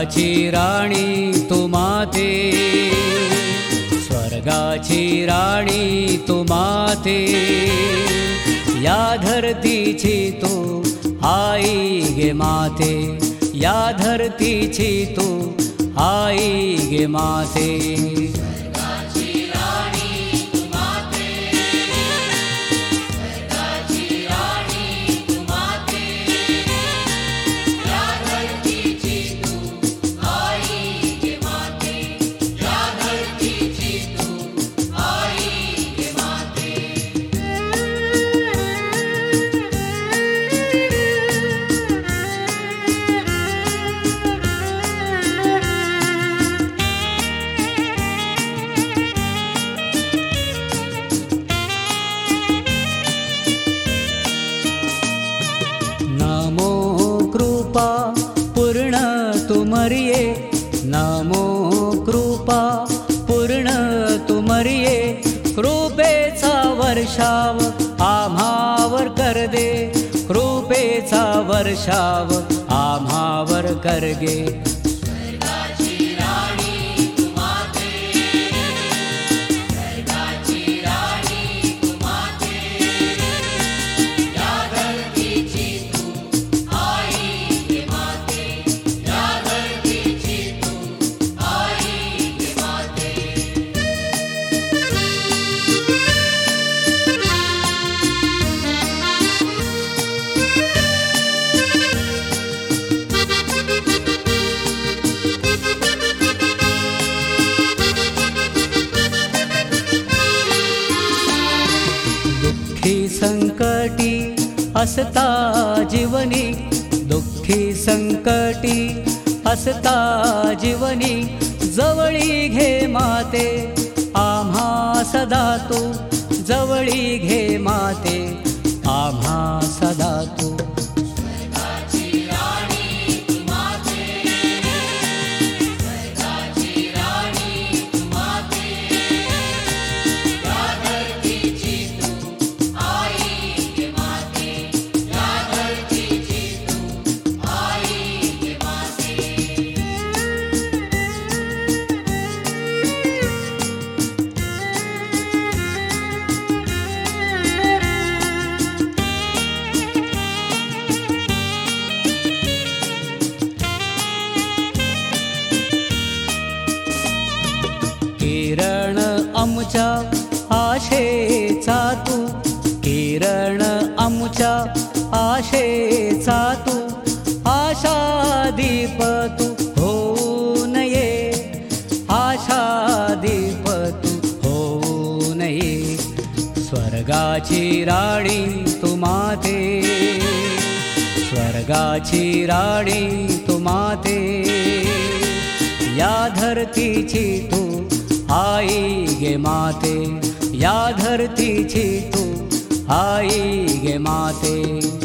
स्वर्गाची राणी तू माते, स्वर्गाची राणी तू माते, या धरतीची तू आई गे माते, या धरतीची तू आई गे माते। नमो कृपा पूर्ण तू मरिये, नमो कृपा पूर्ण तू मरिये, कृपेचा वर्षाव आम्हावर कर दे, कृपेचा वर्षाव आम्हावर कर गे। दुःखी संकटी असता जीवनी, दुःखी संकटी असता जीवनी, जवळी घे माते आम्हा सदा तू, जवळी घे माते आम्हा सदा तू। किरण आमच्या आशेचा तू, किरण आमच्या आशेचा तू, आशा दीप तू होऊन ये, आशा दीप तू होऊन ये, स्वर्गाची राणी तू माते, स्वर्गाची राणी तू माते, या धरतीची तू आई गे माते, या धरतीची तू आई गे माते।